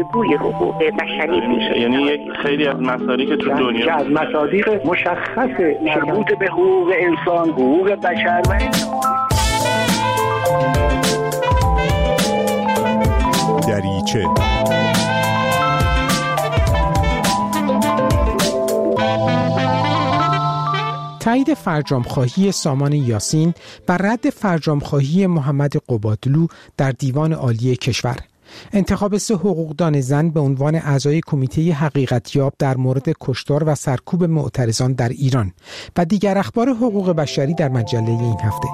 بازگوی حقوق بشری میشه. یعنی یک خیلی از مصادیق تو دنیا از مصادیق مشخص مربوط به حقوق انسان، حقوق بشر و دریچه. تایید فرجام‌خواهی سامان یاسین و رد فرجام‌خواهی محمد قبادلو در دیوان عالی کشور. انتخاب 3 حقوقدان زن به عنوان اعضای کمیته حقیقتیاب در مورد کشتار و سرکوب معترضان در ایران و دیگر اخبار حقوق بشری در مجله این هفته.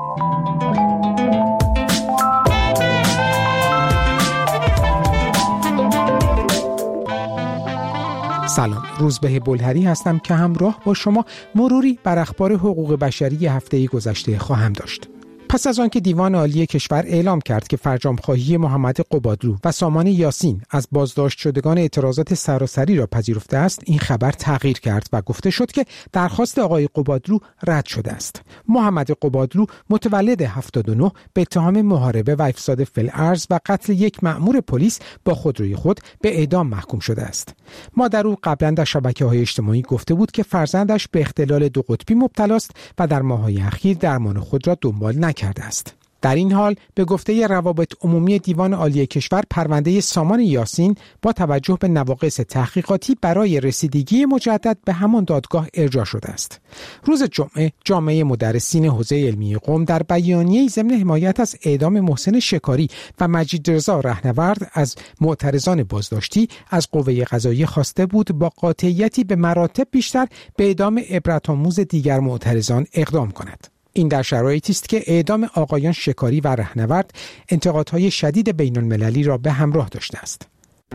سلام، روزبه بلهری هستم که همراه با شما مروری بر اخبار حقوق بشری هفته گذشته خواهم داشت. پس از آنکه دیوان عالی کشور اعلام کرد که فرجام‌خواهی محمد قبادلو و سامان یاسین از بازداشت شدگان اعتراضات سراسری را پذیرفته است، این خبر تغییر کرد و گفته شد که درخواست آقای قبادلو رد شده است. محمد قبادلو متولد 79 به اتهام محاربه و افساد فی‌الارض و قتل یک مأمور پلیس با خودروی خود به اعدام محکوم شده است. مادر او قبلا در شبکه‌های اجتماعی گفته بود که فرزندش به اختلال 2 قطبی مبتلا است و در ماه‌های اخیر درمان خود را دنبال نکرده است. در این حال به گفته روابط عمومی دیوان عالی کشور، پرونده سامان یاسین با توجه به نواقص تحقیقاتی برای رسیدگی مجدد به همان دادگاه ارجاع شده است. روز جمعه جامعه مدرسین حوزه علمی قم در بیانیه‌ای ضمن حمایت از اعدام محسن شکاری و مجید رضا رهنورد از معترضان بازداشتی از قوه قضاییه خواسته بود با قاطعیتی به مراتب بیشتر به اعدام عبرت‌آموز دیگر معترضان اقدام کند. این در شرایطی است که اعدام آقایان شکاری و رهنورد انتقادهای شدید بین‌المللی را به همراه داشته است.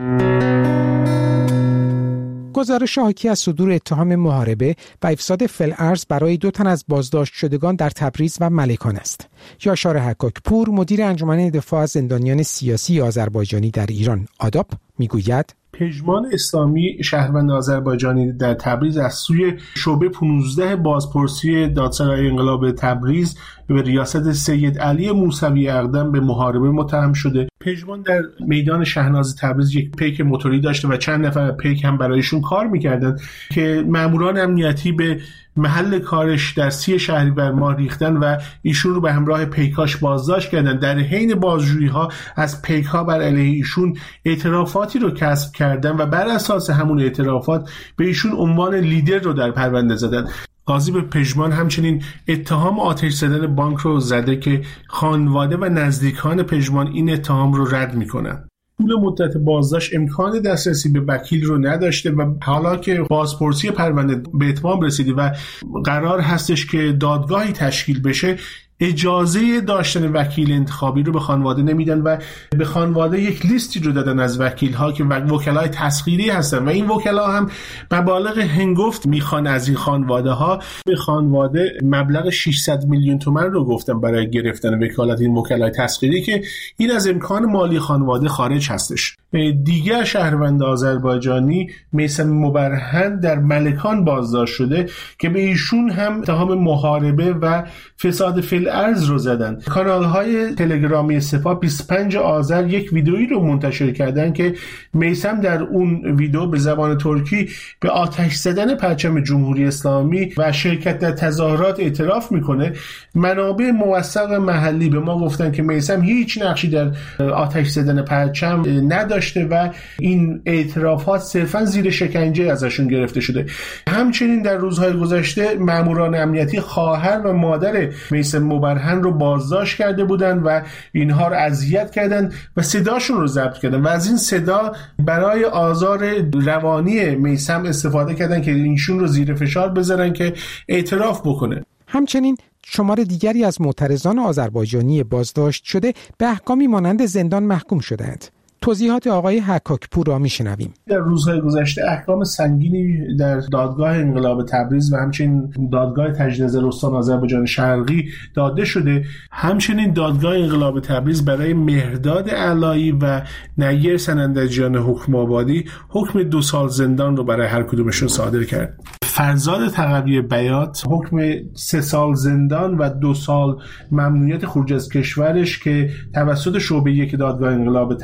گزارش حاکی از صدور اتهام محاربه و افساد فی‌الارض برای 2 تن از بازداشت شدگان در تبریز و ملکان است. یاشار حکاکپور، مدیر انجمن دفاع از زندانیان سیاسی آذربایجانی در ایران آداپ، میگوید پژمان اسلامی شهروند آذربایجانی در تبریز از سوی شعبه 15 بازپرسی دادسرای انقلاب تبریز به ریاست سید علی موسوی اقدم به محاربه متهم شده. پژمان در میدان شهناز تبریز یک پیک موتوری داشته و چند نفر پیک هم برایشون کار میکردن که ماموران امنیتی به محل کارش در 30 شهریور ماه ریختن و ایشون رو به همراه پیکاش بازداشت کردن. در حین بازجویی‌ها از پیک‌ها بر علیه ایشون اعترافاتی رو کسب کردن و بر اساس همون اعترافات به ایشون عنوان لیدر رو در پرونده زدن. قاضی به پژمان همچنین اتهام آتش زدن بانک رو زده که خانواده و نزدیکان پژمان این اتهام رو رد می‌کنن. طول مدت بازداشت امکان دسترسی به وکیل رو نداشته و حالا که بازپرسی پرونده به اتمام رسیده و قرار هستش که دادگاهی تشکیل بشه، اجازه داشتن وکیل انتخابی رو به خانواده نمیدن و به خانواده یک لیستی رو دادن از وکیل‌ها که وکلای تسخیری هستن و این وکلا هم مبالغ هنگفت میخوان از این خانواده‌ها. به خانواده مبلغ 600 میلیون تومان رو گفتن برای گرفتن وکالت این وکلای تسخیری که این از امکان مالی خانواده خارج هستش. دیگر شهروند آذربایجانی میثم مبرهن در ملکان بازداشت شده که به ایشون هم اتهام محاربه و فساد فی‌الارض رو زدن. کانال‌های تلگرامی سپاه 25 آذر یک ویدئویی رو منتشر کردن که میثم در اون ویدئو به زبان ترکی به آتش زدن پرچم جمهوری اسلامی و شرکت در تظاهرات اعتراف میکنه. منابع موثق محلی به ما گفتن که میثم هیچ نقشی در آتش زدن پرچم نداشته و این اعترافات صرفا زیر شکنجه ازشون گرفته شده. همچنین در روزهای گذشته ماموران امنیتی خواهر و مادر میثم مبرهن رو بازداشت کرده بودن و اینها رو اذیت کردن و صداشون رو ضبط کردن و از این صدا برای آزار روانی میثم استفاده کردن که ایشون رو زیر فشار بذارن که اعتراف بکنه. همچنین شمار دیگری از معترضان آذربایجانی بازداشت شده به احکامی مانند زندان محکوم شدند. توضیحات آقای حکاکپور را میشنویم. در روزهای گذشته احکام سنگینی در دادگاه انقلاب تبریز و همچنین دادگاه تجدید نظر استان آذربایجان شرقی داده شده. همچنین دادگاه انقلاب تبریز برای مهرداد علایی و نیر سنندجیان حکم آبادی حکم 2 سال زندان رو برای هر کدومشون صادر کرد. فرزاد تقوی بیات حکم 3 سال زندان و 2 سال ممنوعیت خروج از کشورش که توسط شعبه 1 دادگاه انقلاب تبریز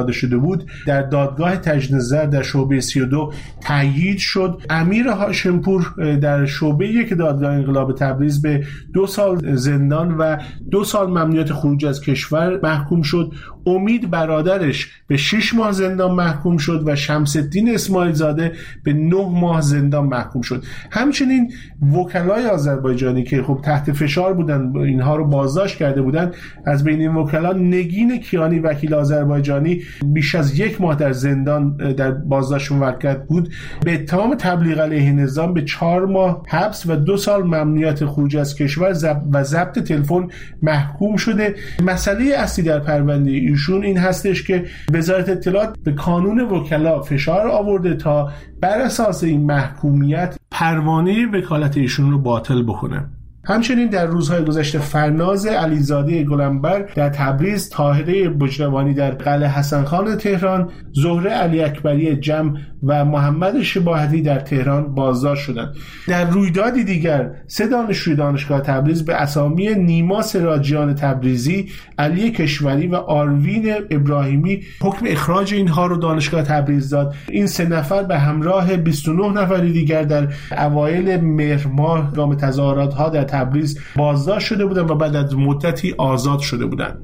صادر شده بود در دادگاه تجنید‌زر در شعبه 32 تایید شد. امیر هاشمپور در شعبه 1 دادگاه انقلاب تبریز به 2 سال زندان و 2 سال ممنوعیت خروج از کشور محکوم شد. امید برادرش به 6 ماه زندان محکوم شد و شمس‌الدین اسماعیل زاده به 9 ماه زندان محکوم شد. همچنین وکلای آذربایجانی که خب تحت فشار بودن، اینها رو بازداشت کرده بودن، از بین این وکلا نگین کیانی وکیل آذربایجانی بیش از 1 ماه در زندان در بازداشت موقت بود. به اتهام تبلیغ علیه نظام به 4 ماه حبس و 2 سال ممنوعیت خروج از کشور و ضبط تلفن محکوم شده. مسئله اصلی در پرونده ایشون این هستش که وزارت اطلاعات به کانون وکلا فشار آورده تا بر اساس این محکومیت پروانه وکالت ایشون رو باطل بکنه. همچنین در روزهای گذشته فرناز علیزاده گلنبر در تبریز، طاهره بجروانی در قلعه حسن خان تهران، زهره علی اکبری جم و محمد شباهتی در تهران بازداشت شدند. در رویدادی دیگر 3 دانشجوی دانشگاه تبریز به اسامی نیما سراجیان تبریزی، علی کشوری و آروین ابراهیمی حکم اخراج اینها رو دانشگاه تبریز داد. این 3 نفر به همراه 29 نفر دیگر در اوایل مهر ماه گام تظاهرات‌ها در تبریز بازداشت شده بودند و بعد از مدتی آزاد شده بودند.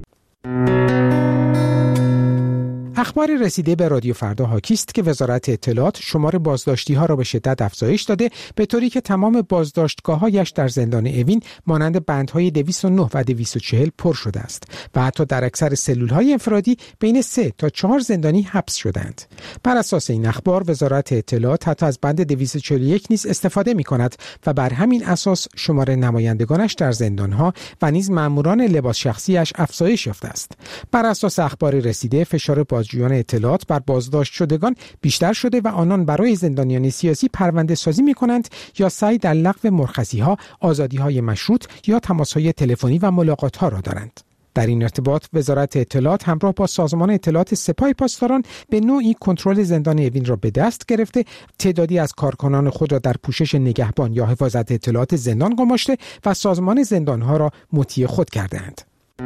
اخباری رسیده به رادیو فردا حاکی است که وزارت اطلاعات شمار بازداشتی‌ها را به شدت افزایش داده، به طوری که تمام بازداشتگاه‌هایش در زندان اوین مانند بندهای 209 و 240 پر شده است و حتی در اکثر سلول‌های انفرادی بین 3 تا 4 زندانی حبس شدند. بر اساس این اخبار وزارت اطلاعات حتی از بند 241 نیز استفاده می‌کند و بر همین اساس شمار نمایندگانش در زندان‌ها و نیز ماموران لباس شخصیش افزایش یافته است. بر اساس اخباری رسیده فشار بازجویان اطلاعات بر بازداشت شدگان بیشتر شده و آنان برای زندانیان سیاسی پرونده سازی می‌کنند یا سعی در لغو مرخصی‌ها، آزادی‌های مشروط یا تماس‌های تلفنی و ملاقات‌ها را دارند. در این ارتباط وزارت اطلاعات همراه با سازمان اطلاعات سپاه پاسداران به نوعی کنترل زندان اوین را به دست گرفته، تعدادی از کارکنان خود را در پوشش نگهبان یا حفاظت اطلاعات زندان گماشته و سازمان زندان‌ها را مطیع خود کردند.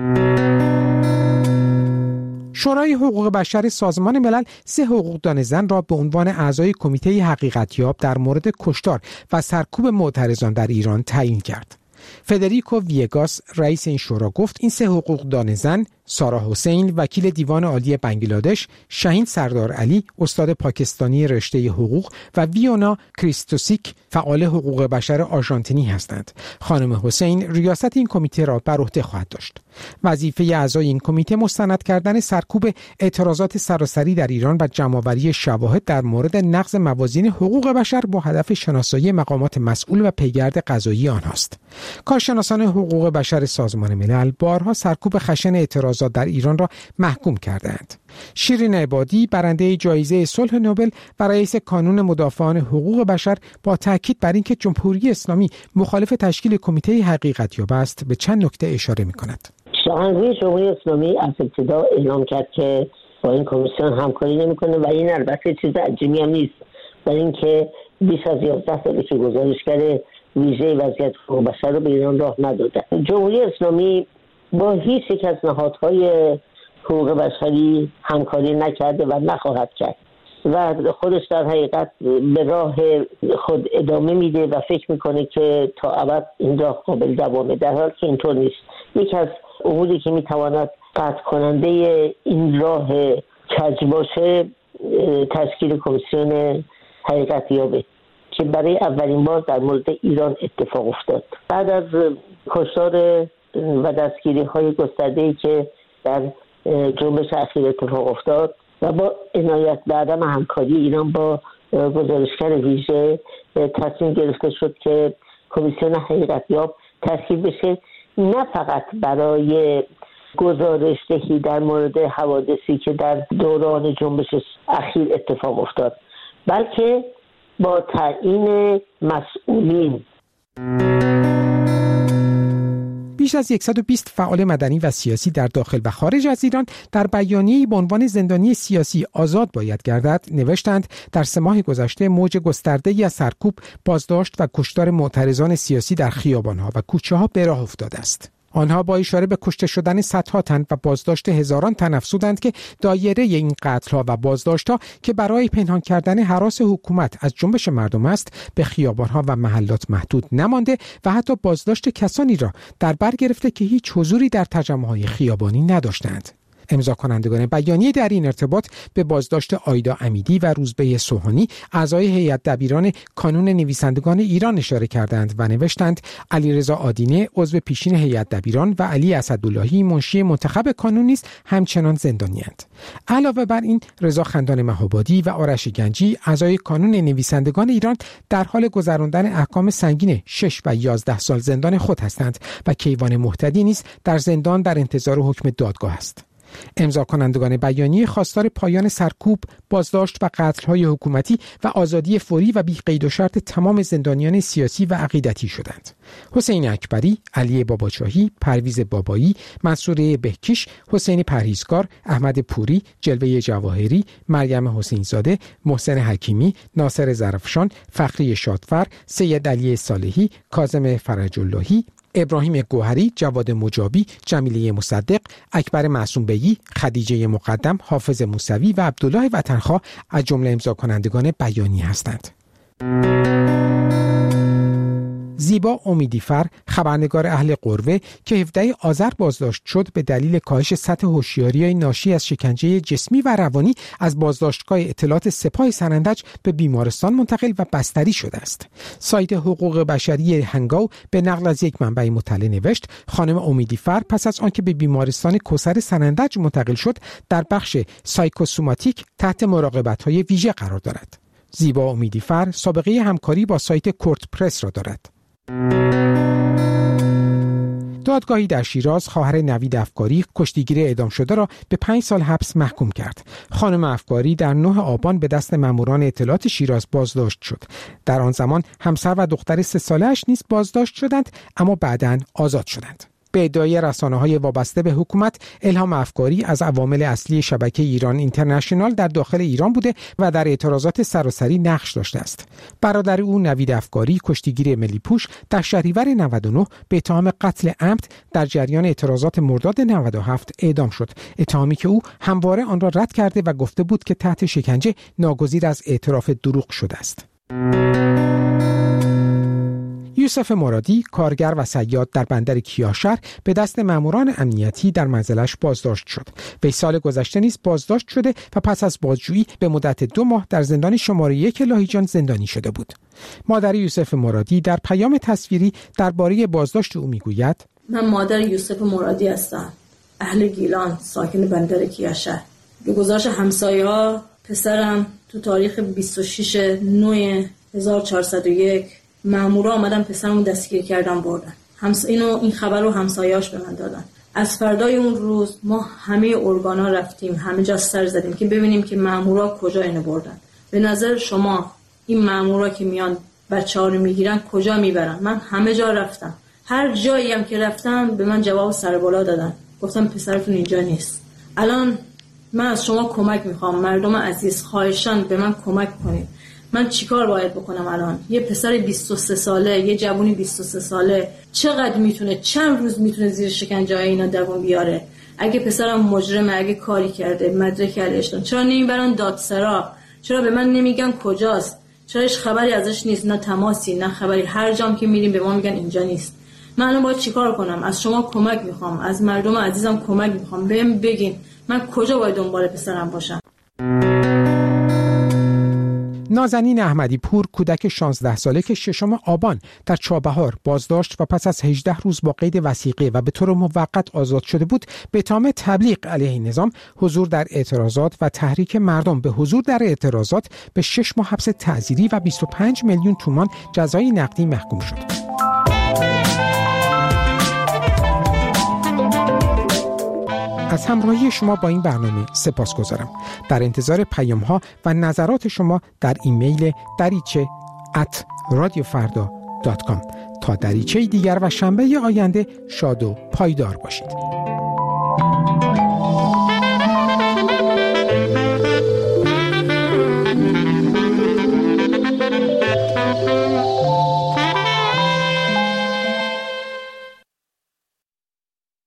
شورای حقوق بشر سازمان ملل 3 حقوقدان زن را به عنوان اعضای کمیته حقیقتیاب در مورد کشتار و سرکوب معترضان در ایران تعیین کرد. فدریکو ویگاس رئیس این شورا گفت این 3 حقوقدان زن، سارا حسین وکیل دیوان عالی بنگلادش، شاهین سردار علی استاد پاکستانی رشته حقوق و ویونا کریستوسیک فعال حقوق بشر آرژانتینی هستند. خانم حسین ریاست این کمیته را بر عهده خواهد داشت. وظیفه اعضای این کمیته مستند کردن سرکوب اعتراضات سراسری در ایران و جمع‌آوری شواهد در مورد نقض موازین حقوق بشر با هدف شناسایی مقامات مسئول و پیگرد قضایی آنهاست. کارشناسان حقوق بشر سازمان ملل بارها سرکوب خشن اعتراضات در ایران را محکوم کردند. شیرین عبادی برنده جایزه صلح نوبل و رئیس کانون مدافعان حقوق بشر با تاکید بر اینکه جمهوری اسلامی مخالف تشکیل کمیته حقیقتیاب است به چند نکته اشاره می‌کند. شاهنشاهی جمهوری اسلامی از ابتدا اعلام کرد که با این کمیسیون همکاری نمی‌کنه و این البته چیز عجیبی هم نیست، برای اینکه بیش از 11 ساله که گزارشگر ویژه وضعیت حقوق بشر رو به ایران راه نداده. جمهوری اسلامی با هیچ یک از نهادهای حقوق بشری همکاری نکرده و نخواهد کرد و خودش در حقیقت به راه خود ادامه میده و فکر میکنه که تا ابد این راه قابل دوامه، در حالی که اینطور نیست. یکی از اموری که میتواند قطع کننده این راه کج باشه تشکیل کمیسیون حقیقتیابه که برای اولین بار در مورد ایران اتفاق افتاد. بعد از کشتار و دستگیری های گسترده‌ای که در جنبش اخیر اتفاق افتاد و با عنایت به عدم همکاری ایران با گزارشگر ویژه تصمیم گرفته شد که کمیسیون حقیقتیاب تشکیل بشه، نه فقط برای گزارش دهی در مورد حوادثی که در دوران جنبش اخیر اتفاق افتاد، بلکه با تعیین مسئولین. بیش از 120 فعال مدنی و سیاسی در داخل و خارج از ایران در بیانیه‌ای به عنوان زندانی سیاسی آزاد باید گردد نوشتند در 3 ماه گذشته موج گسترده‌ای از سرکوب، بازداشت و کشتار معترضان سیاسی در خیابان‌ها و کوچه‌ها به راه افتاده است. آنها با اشاره به کشته شدن صدها تن و بازداشت هزاران تن افزودند که دایره این قتل‌ها و بازداشت‌ها که برای پنهان کردن هراس حکومت از جنبش مردم است به خیابان‌ها و محلات محدود نمانده و حتی بازداشت کسانی را در بر گرفته که هیچ حضوری در تجمع‌های خیابانی نداشتند. امضا کنندگان بیانیه در این ارتباط به بازداشت آیدا امیدی و روزبه سوهانی اعضای هیئت دبیران کانون نویسندگان ایران اشاره کردند و نوشتند علیرضا آدینه عضو پیشین هیئت دبیران و علی اسداللهی منشی منتخب کانون نیز همچنان زندانی‌اند. علاوه بر این رضا خندان مهابادی و آرش گنجی اعضای کانون نویسندگان ایران در حال گذراندن احکام سنگین 6 و 11 سال زندان خود هستند و کیوان مهتدی نیز در زندان در انتظار حکم دادگاه است. امضا کنندگان بیانیه خواستار پایان سرکوب، بازداشت و قتل‌های حکومتی و آزادی فوری و بی قید و شرط تمام زندانیان سیاسی و عقیدتی شدند. حسین اکبری، علی باباچاهی، پرویز بابایی، منصور بهکیش، حسین پرهیزکار، احمد پوری، جلوه جواهری، مریم حسینزاده، محسن حکیمی، ناصر ظرفشان، فخری شادفر، سید علی صالحی، کاظم فرج‌اللهی، ابراهیم گوهری، جواد مجابی، جمیله مصدق، اکبر معصوم بیی، خدیجه مقدم، حافظ موسوی و عبدالله وطنخواه از جمله امضا کنندگان بیانیه هستند. زیبا امیدیفر، خبرنگار اهل قروه که 17 آذر بازداشت شد به دلیل کاهش سطح هوشیاری ناشی از شکنجه جسمی و روانی از بازداشتگاه اطلاعات سپاه سنندج به بیمارستان منتقل و بستری شده است. سایت حقوق بشری هنگاو به نقل از یک منبع مطلع نوشت خانم امیدیفر پس از آنکه به بیمارستان کوثر سنندج منتقل شد در بخش سایکوسوماتیک تحت مراقبت‌های ویژه قرار دارد. زیبا امیدیفر سابقه همکاری با سایت کورت پرس را دارد. دادگاهی در شیراز خواهر نوید افکاری کشتیگیر اعدام شده را به 5 سال حبس محکوم کرد. خانم افکاری در 9 آبان به دست ماموران اطلاعات شیراز بازداشت شد. در آن زمان همسر و دختر 3 ساله‌اش نیز بازداشت شدند اما بعداً آزاد شدند. به ادعای رسانه‌های وابسته به حکومت، الهام افکاری از عوامل اصلی شبکه ایران اینترنشنال در داخل ایران بوده و در اعتراضات سراسری نقش داشته است. برادر او نوید افکاری کشتیگیر ملی پوش در شهریور 99 به اتهام قتل عمد در جریان اعتراضات مرداد 97 اعدام شد. اتهامی که او همواره آن را رد کرده و گفته بود که تحت شکنجه ناگزیر از اعتراف دروغ شده است. یوسف مرادی، کارگر و صیاد در بندر کیاشهر به دست ماموران امنیتی در منزلش بازداشت شد. وی سال گذشته نیز بازداشت شده و پس از بازجویی به مدت 2 ماه در زندان شماره 1 لاهیجان زندانی شده بود. مادر یوسف مرادی در پیام تصویری درباره بازداشت او میگوید: من مادر یوسف مرادی هستم، اهل گیلان، ساکن بندر کیاشهر. به گزارش همسایه‌ها پسرم تو تاریخ 26/9/1401 مامورا اومدن پسرمو دستگیر کردن بردن. این خبر رو همسایه‌اش به من دادن. از فردای اون روز ما همه ارگانا رفتیم، همه جا سر زدیم که ببینیم که مامورا کجا اینو بردن. به نظر شما این مامورا که میان بچه‌ها رو میگیرن کجا میبرن؟ من همه جا رفتم. هر جایی هم که رفتم به من جواب سر بالا دادن. گفتم پسرتون اینجا نیست. الان من از شما کمک میخوام، مردم عزیز، خواهشاً به من کمک کنید. من چیکار باید بکنم الان؟ یه پسر 23 ساله، یه جوونی 23 ساله چقدر میتونه، چند روز میتونه زیر شکنجه اینا دووم بیاره؟ اگه پسرم مجرمه، اگه کاری کرده، مدرک علیش دارن، چرا نمیبرن دادسرا؟ چرا به من نمیگن کجاست؟ چرا هیچ خبری ازش نیست؟ نه تماسی، نه خبری. هر جام که میریم به ما میگن اینجا نیست. من الان باید چیکار کنم؟ از شما کمک میخوام، از مردم عزیزم کمک میخوام. بهم بگین من کجا باید دنبال پسرم باشم؟ نازنین احمدی پور، کودک 16 ساله که 6 آبان در چابهار بازداشت و پس از 18 روز با قید وثیقه و به طور موقت آزاد شده بود، به اتهام تبلیغ علیه نظام، حضور در اعتراضات و تحریک مردم به حضور در اعتراضات به 6 ماه حبس تعزیری و 25 میلیون تومان جزای نقدی محکوم شد. از همراهی شما با این برنامه سپاسگزارم. در انتظار پیام‌ها و نظرات شما در ایمیل dariche@radiofarda.com. تا دریچه دیگر و شنبه آینده شاد و پایدار باشید.